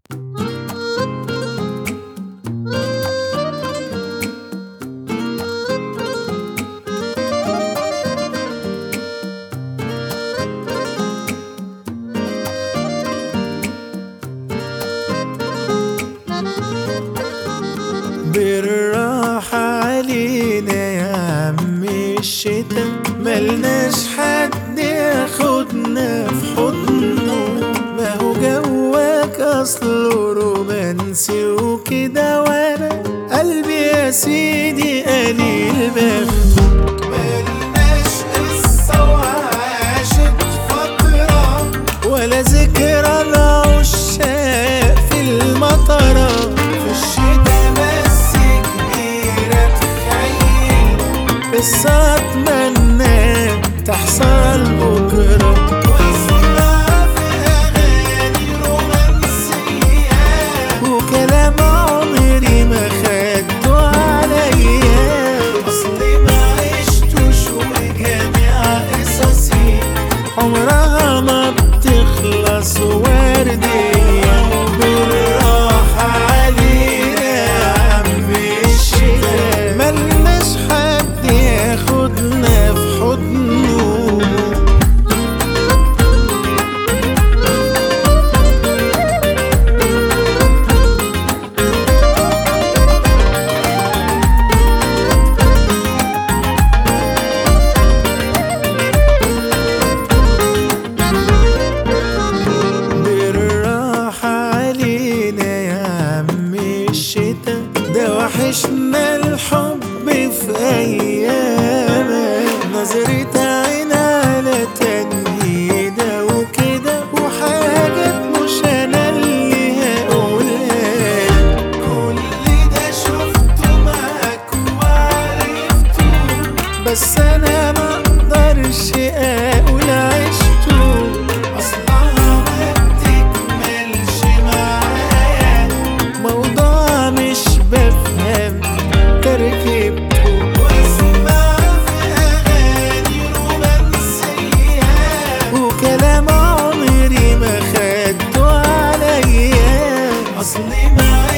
بالراحة علينا يا عم الشتا، ملناش حد ياخدنا في حضنه. ما هو جواك اصله رومانسي وكده، وانا قلبي يا سيدي قليل بخته. ملناش قصة وعاشت فترة، ولا ذكرى العشاق في المطرة. في الشتا قصة أتمنى تحصل بكرة، واسمع في أغاني رومانسية وكلام عمري ما خدته عليا. أصلي ما عشتوش وجميع قصصي عمرها ما بتخلص وردية. بالراحة علينا يا عم الشتا، ملناش حد ياخدنا في حضنه. بالراحة علينا يا عم الشتا، ده وحشنا الحب في أيامك. نظرة عين على تنهيدة وكده، وحاجات مش أنا اللي هقولها. كل ده شفته معاك وعرفته، بس أنا مقدرش أقول عشته. أصلها ما بتكملش معايا، موضوع مش بفهم تركيبته. واسمع في أغاني رومانسية وكلام عمري ما خدته عليا. أصلي ما